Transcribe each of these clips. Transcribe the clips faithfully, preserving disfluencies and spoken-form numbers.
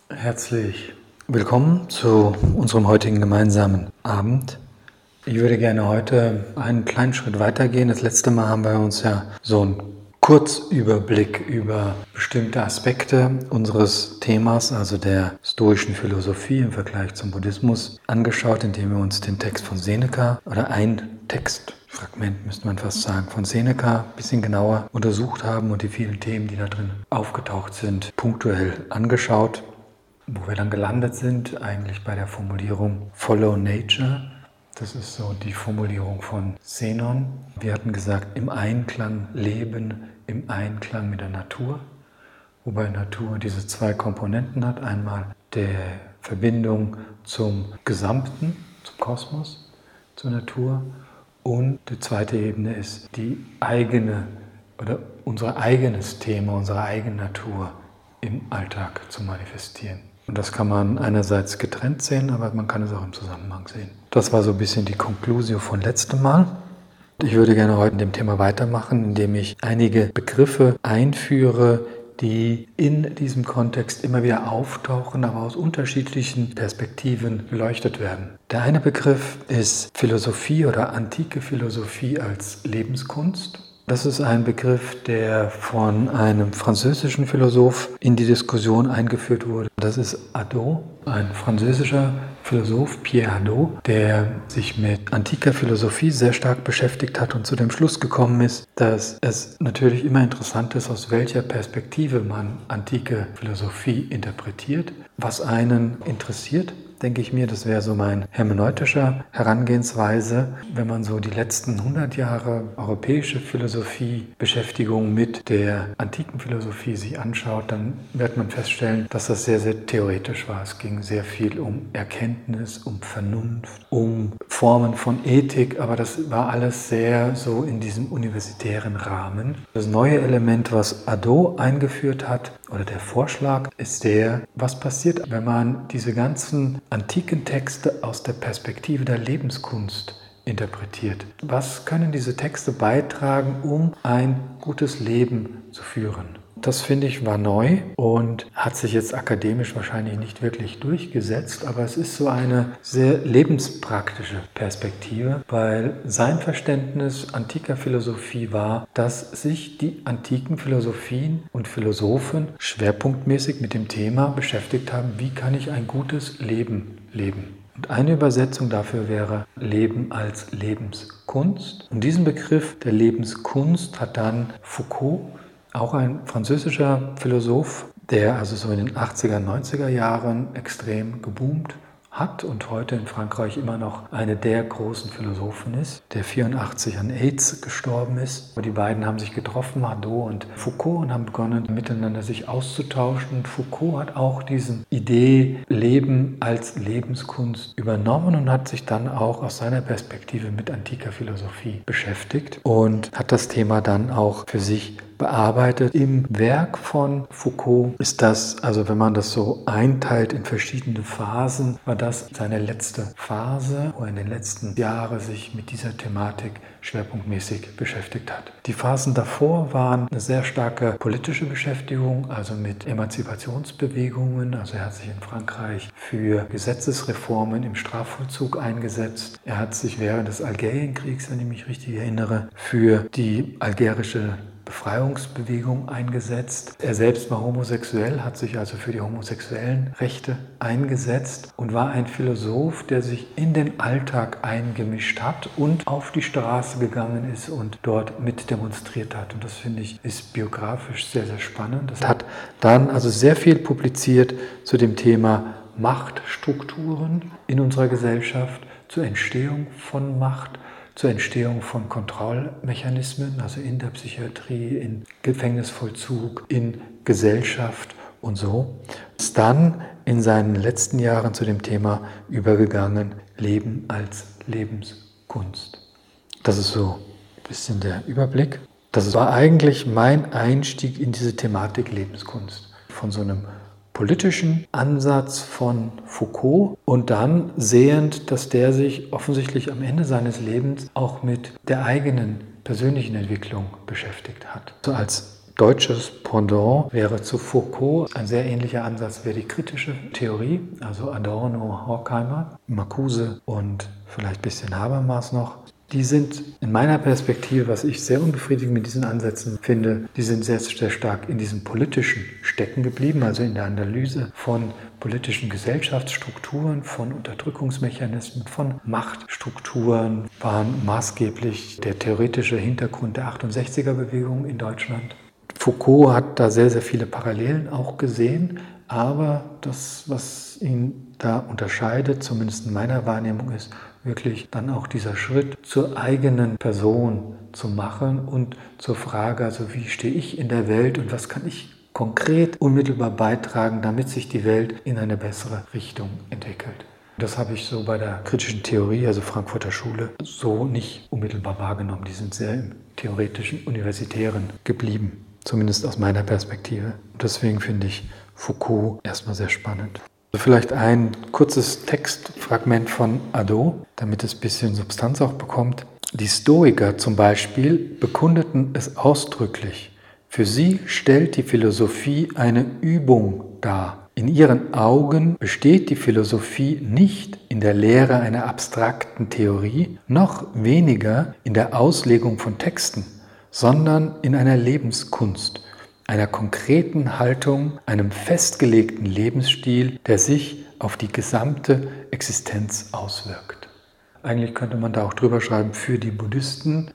Herzlich willkommen zu unserem heutigen gemeinsamen Abend. Ich würde gerne heute einen kleinen Schritt weitergehen. Das letzte Mal haben wir uns ja so einen Kurzüberblick über bestimmte Aspekte unseres Themas, also der stoischen Philosophie im Vergleich zum Buddhismus, angeschaut, indem wir uns den Text von Seneca oder ein Textfragment, müsste man fast sagen, von Seneca ein bisschen genauer untersucht haben und die vielen Themen, die da drin aufgetaucht sind, punktuell angeschaut. Wo wir dann gelandet sind, eigentlich bei der Formulierung Follow Nature. Das ist so die Formulierung von Zenon. Wir hatten gesagt, im Einklang leben, im Einklang mit der Natur. Wobei Natur diese zwei Komponenten hat. Einmal der Verbindung zum Gesamten, zum Kosmos, zur Natur. Und die zweite Ebene ist die eigene oder unser eigenes Thema, unsere eigene Natur im Alltag zu manifestieren. Und das kann man einerseits getrennt sehen, aber man kann es auch im Zusammenhang sehen. Das war so ein bisschen die Conclusio von letztem Mal. Ich würde gerne heute in dem Thema weitermachen, indem ich einige Begriffe einführe, die in diesem Kontext immer wieder auftauchen, aber aus unterschiedlichen Perspektiven beleuchtet werden. Der eine Begriff ist Philosophie oder antike Philosophie als Lebenskunst. Das ist ein Begriff, der von einem französischen Philosoph in die Diskussion eingeführt wurde. Das ist Hadot, ein französischer Philosoph, Pierre Hadot, der sich mit antiker Philosophie sehr stark beschäftigt hat und zu dem Schluss gekommen ist, dass es natürlich immer interessant ist, aus welcher Perspektive man antike Philosophie interpretiert, was einen interessiert. Denke ich mir, das wäre so mein hermeneutischer Herangehensweise. Wenn man so die letzten hundert Jahre europäische Philosophie-Beschäftigung mit der antiken Philosophie sich anschaut, dann wird man feststellen, dass das sehr, sehr theoretisch war. Es ging sehr viel um Erkenntnis, um Vernunft, um Formen von Ethik, aber das war alles sehr so in diesem universitären Rahmen. Das neue Element, was Hadot eingeführt hat, oder der Vorschlag, ist der, was passiert, wenn man diese ganzen antiken Texte aus der Perspektive der Lebenskunst interpretiert. Was können diese Texte beitragen, um ein gutes Leben zu führen? Das, finde ich, war neu und hat sich jetzt akademisch wahrscheinlich nicht wirklich durchgesetzt, aber es ist so eine sehr lebenspraktische Perspektive, weil sein Verständnis antiker Philosophie war, dass sich die antiken Philosophien und Philosophen schwerpunktmäßig mit dem Thema beschäftigt haben, wie kann ich ein gutes Leben leben. Und eine Übersetzung dafür wäre Leben als Lebenskunst. Und diesen Begriff der Lebenskunst hat dann Foucault, auch ein französischer Philosoph, der also so in den achtziger, neunziger Jahren extrem geboomt hat und heute in Frankreich immer noch eine der großen Philosophen ist, der vierundachtzig an AIDS gestorben ist. Die beiden haben sich getroffen, Hadot und Foucault, und haben begonnen, miteinander sich auszutauschen. Und Foucault hat auch diese Idee Leben als Lebenskunst übernommen und hat sich dann auch aus seiner Perspektive mit antiker Philosophie beschäftigt und hat das Thema dann auch für sich bearbeitet. Im Werk von Foucault ist das, also wenn man das so einteilt in verschiedene Phasen, war das seine letzte Phase, wo er in den letzten Jahren sich mit dieser Thematik schwerpunktmäßig beschäftigt hat. Die Phasen davor waren eine sehr starke politische Beschäftigung, also mit Emanzipationsbewegungen. Also er hat sich in Frankreich für Gesetzesreformen im Strafvollzug eingesetzt. Er hat sich während des Algerienkriegs, wenn ich mich richtig erinnere, für die algerische Befreiungsbewegung eingesetzt. Er selbst war homosexuell, hat sich also für die homosexuellen Rechte eingesetzt und war ein Philosoph, der sich in den Alltag eingemischt hat und auf die Straße gegangen ist und dort mit demonstriert hat. Und das, finde ich, ist biografisch sehr, sehr spannend. Das hat dann also sehr viel publiziert zu dem Thema Machtstrukturen in unserer Gesellschaft, zur Entstehung von Macht, zur Entstehung von Kontrollmechanismen, also in der Psychiatrie, in Gefängnisvollzug, in Gesellschaft und so. Ist dann in seinen letzten Jahren zu dem Thema übergegangen, Leben als Lebenskunst. Das ist so ein bisschen der Überblick. Das war eigentlich mein Einstieg in diese Thematik Lebenskunst. Von so einem politischen Ansatz von Foucault und dann sehend, dass der sich offensichtlich am Ende seines Lebens auch mit der eigenen persönlichen Entwicklung beschäftigt hat. So als deutsches Pendant wäre zu Foucault. Ein sehr ähnlicher Ansatz wäre die kritische Theorie, also Adorno, Horkheimer, Marcuse und vielleicht ein bisschen Habermas noch. Die sind in meiner Perspektive, was ich sehr unbefriedigend mit diesen Ansätzen finde, die sind sehr, sehr stark in diesem Politischen stecken geblieben, also in der Analyse von politischen Gesellschaftsstrukturen, von Unterdrückungsmechanismen, von Machtstrukturen, waren maßgeblich der theoretische Hintergrund der achtundsechziger-Bewegung in Deutschland. Foucault hat da sehr, sehr viele Parallelen auch gesehen, aber das, was ihn da unterscheidet, zumindest in meiner Wahrnehmung, ist wirklich dann auch dieser Schritt zur eigenen Person zu machen und zur Frage, also wie stehe ich in der Welt und was kann ich konkret unmittelbar beitragen, damit sich die Welt in eine bessere Richtung entwickelt. Das habe ich so bei der kritischen Theorie, also Frankfurter Schule, so nicht unmittelbar wahrgenommen. Die sind sehr im theoretischen, universitären geblieben, zumindest aus meiner Perspektive. Und deswegen finde ich Foucault erstmal sehr spannend. Also vielleicht ein kurzes Textfragment von Hadot, damit es ein bisschen Substanz auch bekommt. Die Stoiker zum Beispiel bekundeten es ausdrücklich. Für sie stellt die Philosophie eine Übung dar. In ihren Augen besteht die Philosophie nicht in der Lehre einer abstrakten Theorie, noch weniger in der Auslegung von Texten, sondern in einer Lebenskunst, einer konkreten Haltung, einem festgelegten Lebensstil, der sich auf die gesamte Existenz auswirkt. Eigentlich könnte man da auch drüber schreiben, für die Buddhisten,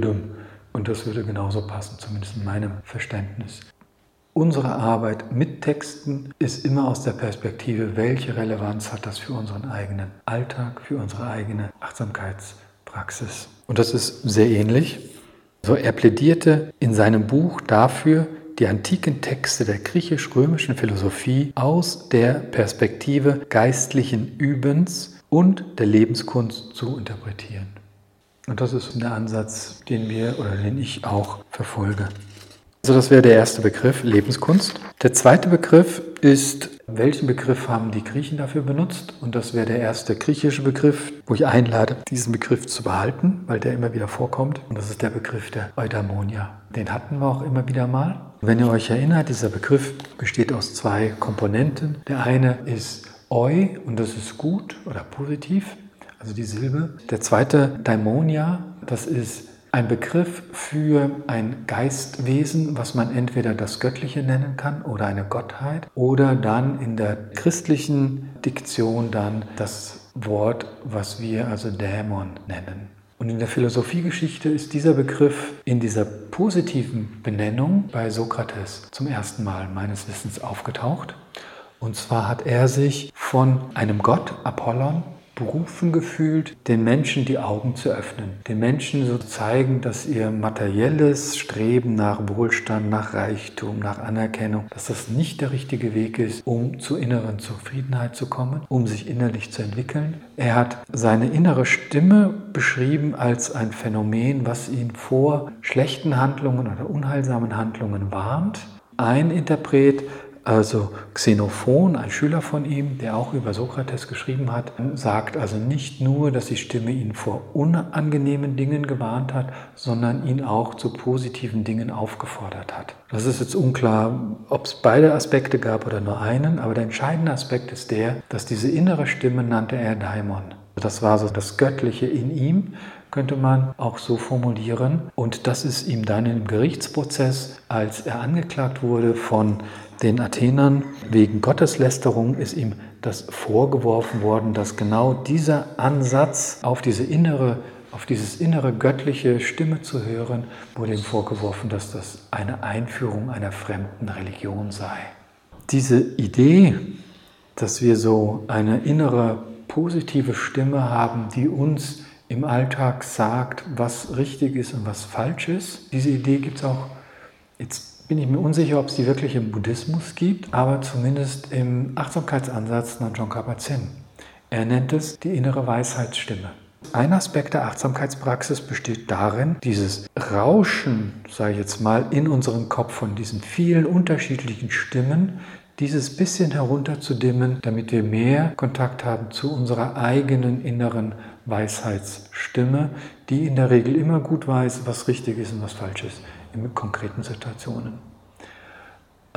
und das würde genauso passen, zumindest in meinem Verständnis. Unsere Arbeit mit Texten ist immer aus der Perspektive, welche Relevanz hat das für unseren eigenen Alltag, für unsere eigene Achtsamkeitspraxis. Und das ist sehr ähnlich. So, er plädierte in seinem Buch dafür, die antiken Texte der griechisch-römischen Philosophie aus der Perspektive geistlichen Übens und der Lebenskunst zu interpretieren. Und das ist der Ansatz, den wir oder den ich auch verfolge. Also das wäre der erste Begriff, Lebenskunst. Der zweite Begriff ist, welchen Begriff haben die Griechen dafür benutzt? Und das wäre der erste griechische Begriff, wo ich einlade, diesen Begriff zu behalten, weil der immer wieder vorkommt. Und das ist der Begriff der Eudaimonia. Den hatten wir auch immer wieder mal. Wenn ihr euch erinnert, dieser Begriff besteht aus zwei Komponenten. Der eine ist Eu, und das ist gut oder positiv, also die Silbe. Der zweite, Daimonia, das ist ein Begriff für ein Geistwesen, was man entweder das Göttliche nennen kann oder eine Gottheit oder dann in der christlichen Diktion dann das Wort, was wir also Dämon nennen. Und in der Philosophiegeschichte ist dieser Begriff in dieser positiven Benennung bei Sokrates zum ersten Mal meines Wissens aufgetaucht. Und zwar hat er sich von einem Gott, Apollon, berufen gefühlt, den Menschen die Augen zu öffnen, den Menschen so zu zeigen, dass ihr materielles Streben nach Wohlstand, nach Reichtum, nach Anerkennung, dass das nicht der richtige Weg ist, um zur inneren Zufriedenheit zu kommen, um sich innerlich zu entwickeln. Er hat seine innere Stimme beschrieben als ein Phänomen, was ihn vor schlechten Handlungen oder unheilsamen Handlungen warnt. Ein Interpret, also Xenophon, ein Schüler von ihm, der auch über Sokrates geschrieben hat, sagt also nicht nur, dass die Stimme ihn vor unangenehmen Dingen gewarnt hat, sondern ihn auch zu positiven Dingen aufgefordert hat. Das ist jetzt unklar, ob es beide Aspekte gab oder nur einen, aber der entscheidende Aspekt ist der, dass diese innere Stimme nannte er Daimon. Das war so das Göttliche in ihm, könnte man auch so formulieren. Und das ist ihm dann im Gerichtsprozess, als er angeklagt wurde von den Athenern wegen Gotteslästerung, ist ihm das vorgeworfen worden, dass genau dieser Ansatz auf diese innere, auf dieses innere göttliche Stimme zu hören, wurde ihm vorgeworfen, dass das eine Einführung einer fremden Religion sei. Diese Idee, dass wir so eine innere positive Stimme haben, die uns im Alltag sagt, was richtig ist und was falsch ist. Diese Idee gibt es auch, jetzt bin ich mir unsicher, ob es die wirklich im Buddhismus gibt, aber zumindest im Achtsamkeitsansatz nach John Kabat-Zinn. Er nennt es die innere Weisheitsstimme. Ein Aspekt der Achtsamkeitspraxis besteht darin, dieses Rauschen, sage ich jetzt mal, in unserem Kopf von diesen vielen unterschiedlichen Stimmen, dieses bisschen herunterzudimmen, damit wir mehr Kontakt haben zu unserer eigenen inneren Weisheitsstimme, die in der Regel immer gut weiß, was richtig ist und was falsch ist in konkreten Situationen.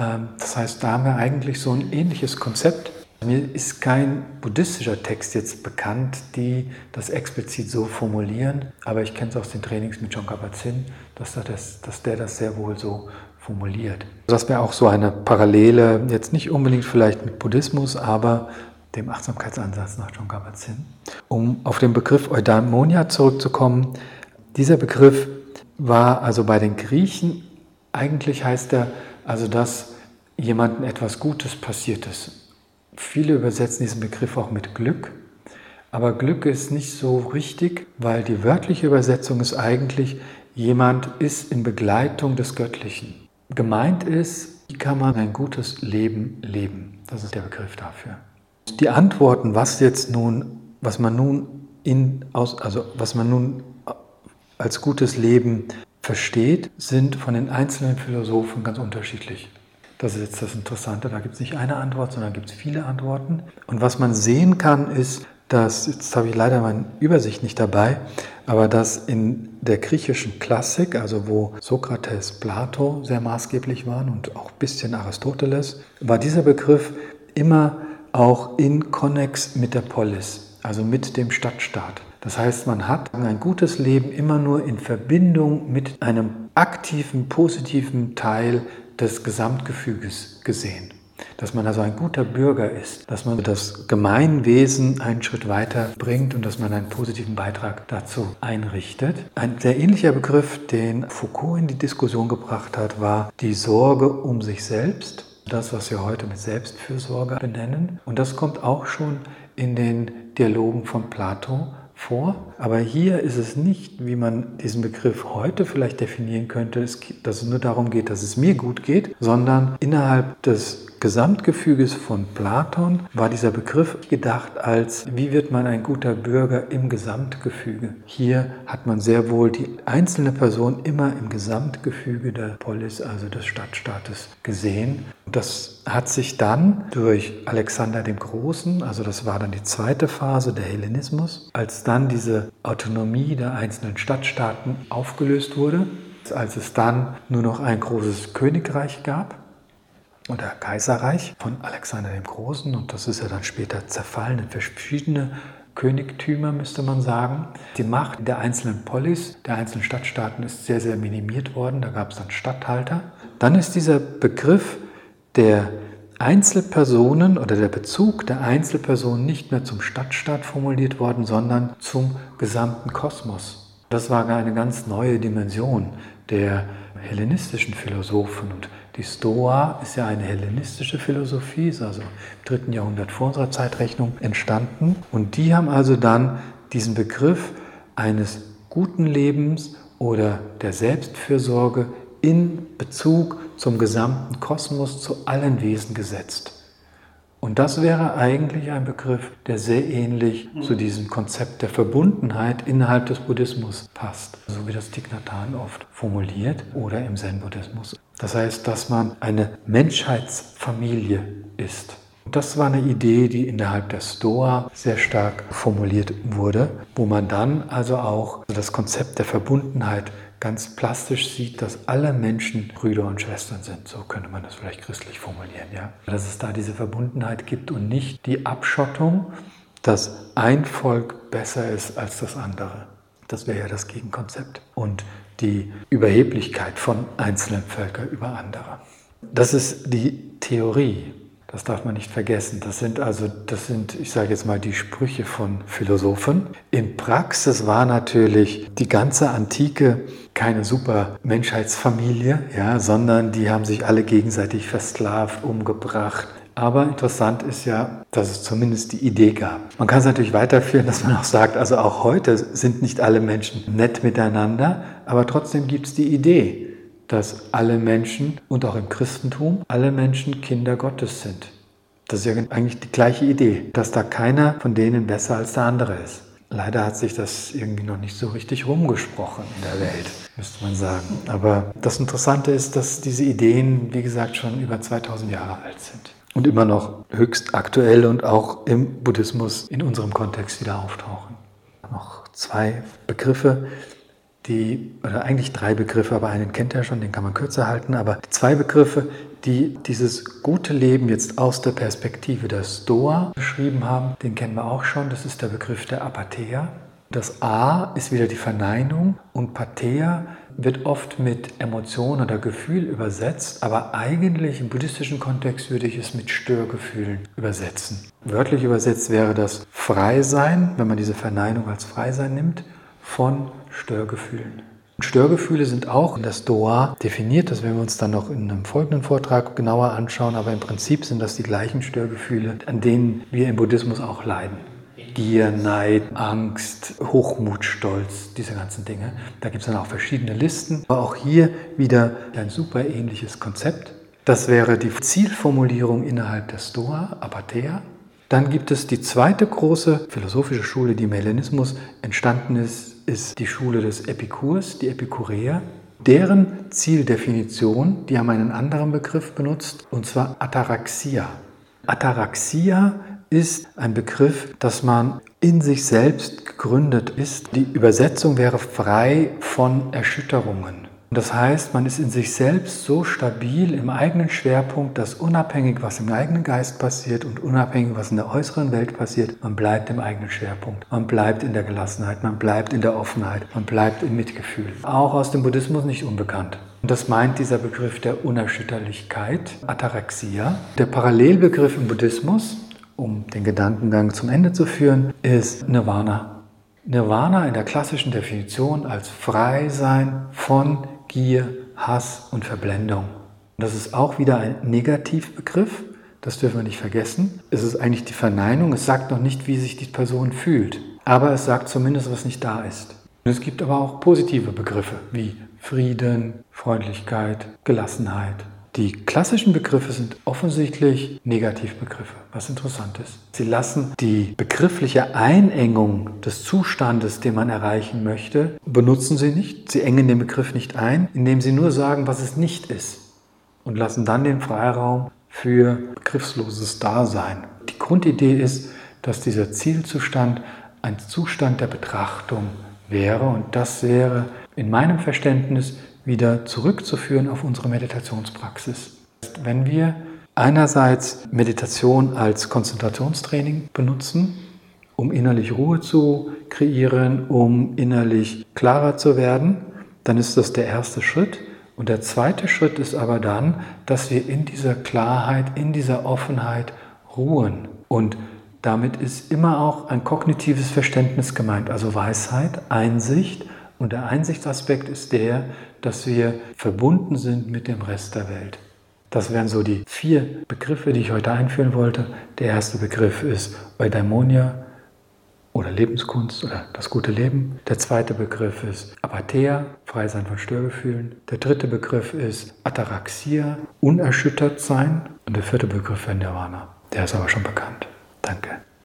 Das heißt, da haben wir eigentlich so ein ähnliches Konzept. Mir ist kein buddhistischer Text jetzt bekannt, die das explizit so formulieren, aber ich kenne es aus den Trainings mit John Kabat-Zinn, dass, das, dass der das sehr wohl so formuliert. Das wäre auch so eine Parallele, jetzt nicht unbedingt vielleicht mit Buddhismus, aber dem Achtsamkeitsansatz nach John Kabat-Zinn. Um auf den Begriff Eudaimonia zurückzukommen, dieser Begriff war also bei den Griechen, eigentlich heißt er also, dass jemandem etwas Gutes passiert ist. Viele übersetzen diesen Begriff auch mit Glück, aber Glück ist nicht so richtig, weil die wörtliche Übersetzung ist eigentlich, jemand ist in Begleitung des Göttlichen. Gemeint ist, wie kann man ein gutes Leben leben? Das ist der Begriff dafür. Die Antworten, was jetzt nun, was man nun in, also was man nun als gutes Leben versteht, sind von den einzelnen Philosophen ganz unterschiedlich. Das ist jetzt das Interessante, da gibt es nicht eine Antwort, sondern gibt es viele Antworten. Und was man sehen kann, ist, dass, jetzt habe ich leider meine Übersicht nicht dabei, aber dass in der griechischen Klassik, also wo Sokrates, Plato sehr maßgeblich waren und auch ein bisschen Aristoteles, war dieser Begriff immer auch in Konnex mit der Polis, also mit dem Stadtstaat. Das heißt, man hat ein gutes Leben immer nur in Verbindung mit einem aktiven, positiven Teil des Gesamtgefüges gesehen. Dass man also ein guter Bürger ist, dass man das Gemeinwesen einen Schritt weiter bringt und dass man einen positiven Beitrag dazu einrichtet. Ein sehr ähnlicher Begriff, den Foucault in die Diskussion gebracht hat, war die Sorge um sich selbst. Das, was wir heute mit Selbstfürsorge benennen. Und das kommt auch schon in den Dialogen von Plato vor. Aber hier ist es nicht, wie man diesen Begriff heute vielleicht definieren könnte, dass es nur darum geht, dass es mir gut geht, sondern innerhalb des Gesamtgefüges von Platon war dieser Begriff gedacht als, wie wird man ein guter Bürger im Gesamtgefüge. Hier hat man sehr wohl die einzelne Person immer im Gesamtgefüge der Polis, also des Stadtstaates, gesehen. Das hat sich dann durch Alexander den Großen, also das war dann die zweite Phase der Hellenismus, als dann diese Autonomie der einzelnen Stadtstaaten aufgelöst wurde, als es dann nur noch ein großes Königreich gab, oder Kaiserreich von Alexander dem Großen, und das ist ja dann später zerfallen in verschiedene Königtümer, müsste man sagen. Die Macht der einzelnen Polis, der einzelnen Stadtstaaten ist sehr, sehr minimiert worden, da gab es dann Statthalter. Dann ist dieser Begriff der Einzelpersonen oder der Bezug der Einzelpersonen nicht mehr zum Stadtstaat formuliert worden, sondern zum gesamten Kosmos. Das war eine ganz neue Dimension der hellenistischen Philosophen. Und die Stoa ist ja eine hellenistische Philosophie, ist also im dritten Jahrhundert vor unserer Zeitrechnung entstanden. Und die haben also dann diesen Begriff eines guten Lebens oder der Selbstfürsorge in Bezug zum gesamten Kosmos, zu allen Wesen gesetzt. Und das wäre eigentlich ein Begriff, der sehr ähnlich zu diesem Konzept der Verbundenheit innerhalb des Buddhismus passt, so wie das Thich Nhat Hanh oft formuliert oder im Zen-Buddhismus. Das heißt, dass man eine Menschheitsfamilie ist. Das war eine Idee, die innerhalb der Stoa sehr stark formuliert wurde, wo man dann also auch das Konzept der Verbundenheit ganz plastisch sieht, dass alle Menschen Brüder und Schwestern sind. So könnte man das vielleicht christlich formulieren, ja. Dass es da diese Verbundenheit gibt und nicht die Abschottung, dass ein Volk besser ist als das andere. Das wäre ja das Gegenkonzept. Und die Überheblichkeit von einzelnen Völkern über andere. Das ist die Theorie. Das darf man nicht vergessen. Das sind also, das sind, ich sage jetzt mal, die Sprüche von Philosophen. In Praxis war natürlich die ganze Antike keine super Menschheitsfamilie, ja, sondern die haben sich alle gegenseitig versklavt, umgebracht. Aber interessant ist ja, dass es zumindest die Idee gab. Man kann es natürlich weiterführen, dass man auch sagt, also auch heute sind nicht alle Menschen nett miteinander, aber trotzdem gibt es die Idee, dass alle Menschen und auch im Christentum alle Menschen Kinder Gottes sind. Das ist ja eigentlich die gleiche Idee, dass da keiner von denen besser als der andere ist. Leider hat sich das irgendwie noch nicht so richtig rumgesprochen in der Welt, müsste man sagen. Aber das Interessante ist, dass diese Ideen, wie gesagt, schon über zweitausend Jahre alt sind und immer noch höchst aktuell und auch im Buddhismus in unserem Kontext wieder auftauchen. Noch zwei Begriffe, die, oder eigentlich drei Begriffe, aber einen kennt er schon, den kann man kürzer halten, aber zwei Begriffe, die dieses gute Leben jetzt aus der Perspektive der Stoa beschrieben haben, den kennen wir auch schon, das ist der Begriff der Apatheia. Das A ist wieder die Verneinung und Patheia wird oft mit Emotion oder Gefühl übersetzt, aber eigentlich im buddhistischen Kontext würde ich es mit Störgefühlen übersetzen. Wörtlich übersetzt wäre das Freisein, wenn man diese Verneinung als Freisein nimmt, von Störgefühlen. Und Störgefühle sind auch in der Stoa definiert, das werden wir uns dann noch in einem folgenden Vortrag genauer anschauen, aber im Prinzip sind das die gleichen Störgefühle, an denen wir im Buddhismus auch leiden. Gier, Neid, Angst, Hochmut, Stolz, diese ganzen Dinge. Da gibt es dann auch verschiedene Listen, aber auch hier wieder ein super ähnliches Konzept. Das wäre die Zielformulierung innerhalb der Stoa, Apatheia. Dann gibt es die zweite große philosophische Schule, die im Hellenismus entstanden ist, ist die Schule des Epikurs, die Epikureer. Deren Zieldefinition, die haben einen anderen Begriff benutzt, und zwar Ataraxia. Ataraxia ist ein Begriff, dass man in sich selbst gegründet ist. Die Übersetzung wäre frei von Erschütterungen. Das heißt, man ist in sich selbst so stabil im eigenen Schwerpunkt, dass unabhängig, was im eigenen Geist passiert und unabhängig, was in der äußeren Welt passiert, man bleibt im eigenen Schwerpunkt. Man bleibt in der Gelassenheit, man bleibt in der Offenheit, man bleibt im Mitgefühl. Auch aus dem Buddhismus nicht unbekannt. Und das meint dieser Begriff der Unerschütterlichkeit, Ataraxia. Der Parallelbegriff im Buddhismus, um den Gedankengang zum Ende zu führen, ist Nirvana. Nirvana in der klassischen Definition als Freisein von Gier, Hass und Verblendung. Und das ist auch wieder ein Negativbegriff, das dürfen wir nicht vergessen. Es ist eigentlich die Verneinung, es sagt noch nicht, wie sich die Person fühlt, aber es sagt zumindest, was nicht da ist. Und es gibt aber auch positive Begriffe wie Frieden, Freundlichkeit, Gelassenheit. Die klassischen Begriffe sind offensichtlich Negativbegriffe, was interessant ist. Sie lassen die begriffliche Einengung des Zustandes, den man erreichen möchte, benutzen sie nicht. Sie engen den Begriff nicht ein, indem sie nur sagen, was es nicht ist, und lassen dann den Freiraum für begriffsloses Dasein. Die Grundidee ist, dass dieser Zielzustand ein Zustand der Betrachtung wäre, und das wäre in meinem Verständnis wieder zurückzuführen auf unsere Meditationspraxis. Wenn wir einerseits Meditation als Konzentrationstraining benutzen, um innerlich Ruhe zu kreieren, um innerlich klarer zu werden, dann ist das der erste Schritt. Und der zweite Schritt ist aber dann, dass wir in dieser Klarheit, in dieser Offenheit ruhen. Und damit ist immer auch ein kognitives Verständnis gemeint, also Weisheit, Einsicht. Und der Einsichtsaspekt ist der, dass wir verbunden sind mit dem Rest der Welt. Das wären so die vier Begriffe, die ich heute einführen wollte. Der erste Begriff ist Eudaimonia oder Lebenskunst oder das gute Leben. Der zweite Begriff ist Apatheia, Freisein von Störgefühlen. Der dritte Begriff ist Ataraxia, unerschüttert sein. Und der vierte Begriff wäre Nirvana. Der ist aber schon bekannt. Danke.